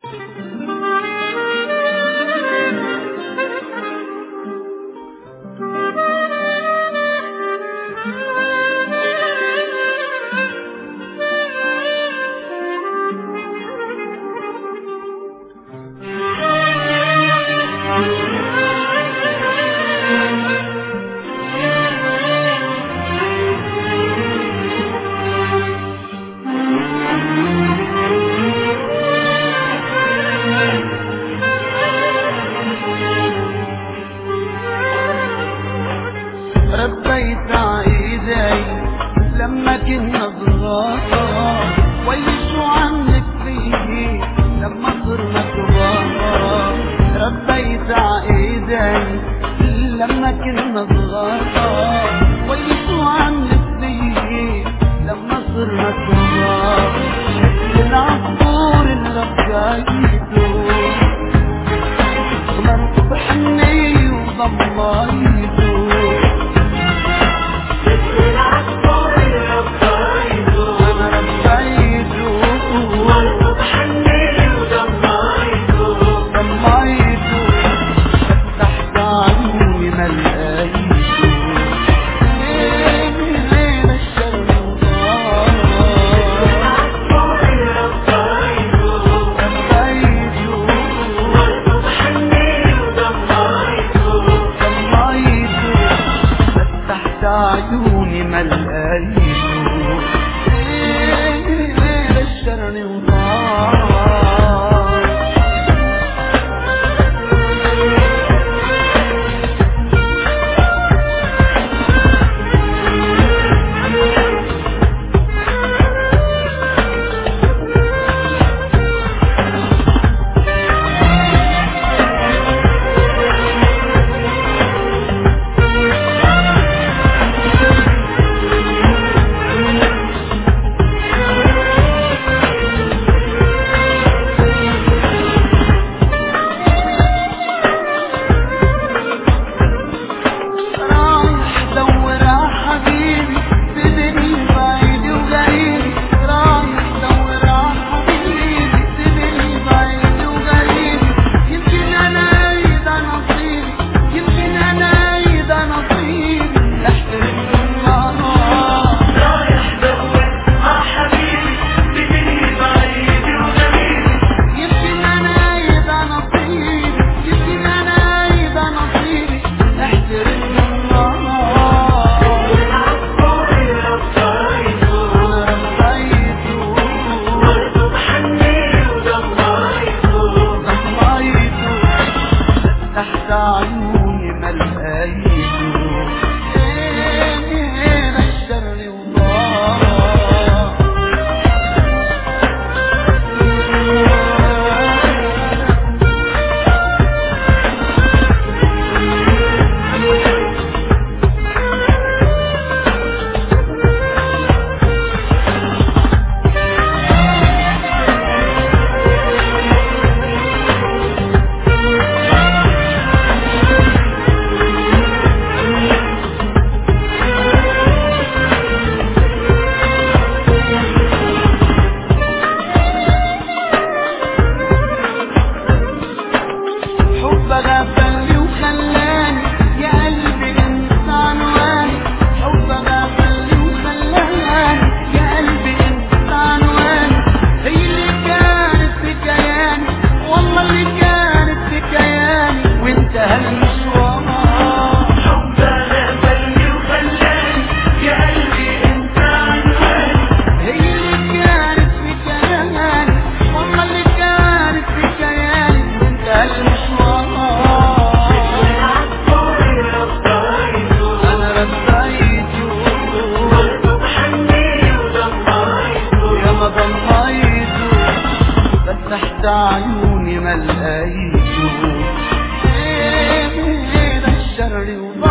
ربيت عيدي لما كنا صغار، ويشوا عنك فيه لما صرنا كبار. ربيت عيدي لما كنا صغار، ويشوا عنك فيه لما صرنا كبار. العصفور اللي ربيته مرت بحني وضميته، عيوني ملقايته بشرني وطار. عيوني ملقايته بشرني وطار. غفلني وخلاني يا قلبي انت عنواني، حب غفلني وخلاني يا قلبي انت عنواني. هي اللي كانت في كياني والله اللي كانت في كياني وانتهى المشوار. حب غفلني وخلاني يا قلبي انت عنواني، هي اللي كانت في كياني والله اللي كانت في كياني وانتهى المشوار. تحت عيوني ملقايته بشرني وطار.